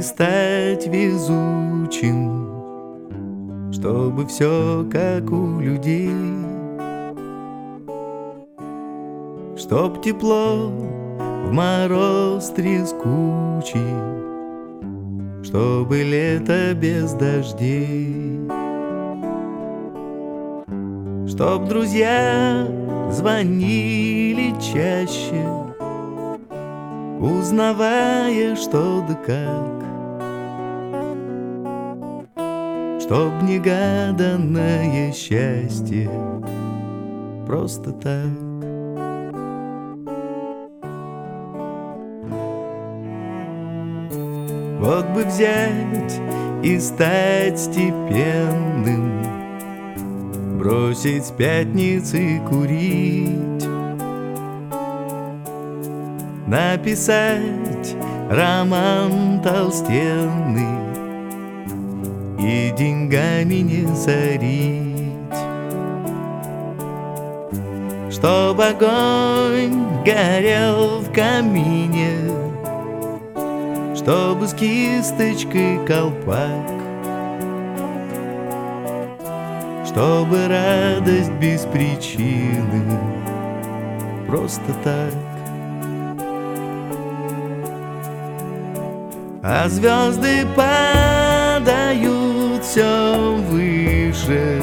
стать везучим, чтобы все как у людей, чтоб тепло в мороз трескучий, чтобы лето без дождей, чтоб друзья звонили чаще, узнавая, что да как, чтоб негаданное счастье просто так. Вот бы взять и стать степенным, бросить с пятницы курить, написать роман толстенный и деньгами не сорить, чтоб огонь горел в камине, чтобы с кисточкой колпак, чтобы радость без причины просто так. А звезды падают все выше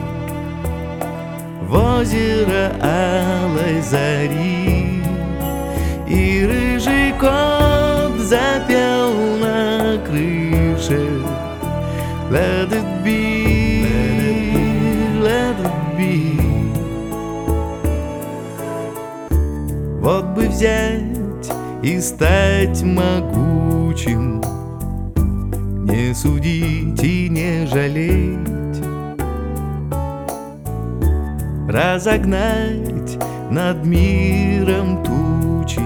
в озеро алой зари, и рыжий кот запел на крыше Let it be, let it be. Вот бы взять и стать могучим, не судить и не жалеть, разогнать над миром тучи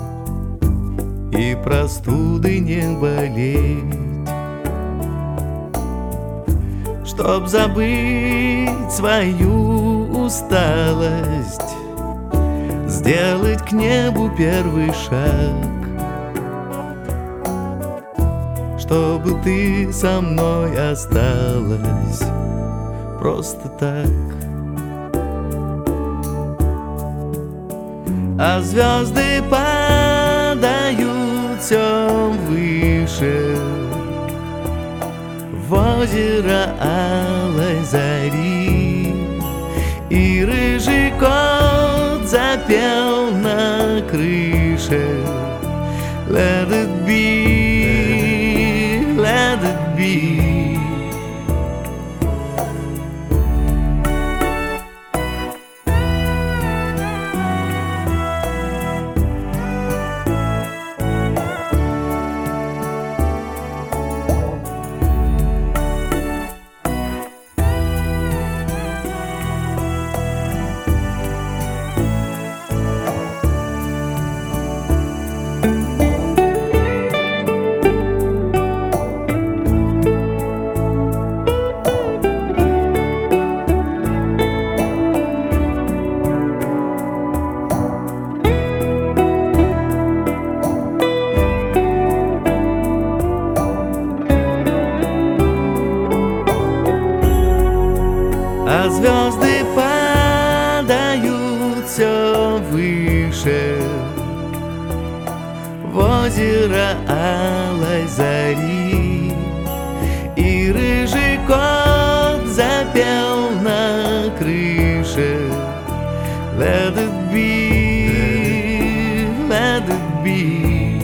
и простуды не болеть, чтоб забыть свою усталость, сделать к небу первый шаг, чтобы ты со мной осталась просто так. А звезды падают все выше в озеро алой зари, и рыжий кот запел на крыше Let it be, let it be. А звезды падают все выше в озеро алой зари, и рыжий кот запел на крыше Let it be, let it be,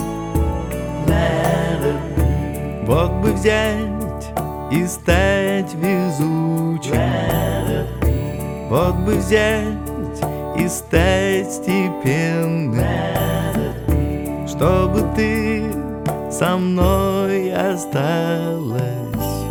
let it be. Вот бы взять и стать везучим, вот бы взять и стать степенным, чтобы ты со мной осталась